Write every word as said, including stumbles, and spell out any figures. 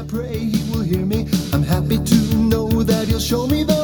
pray he will hear me. I'm happy to know that he'll show me the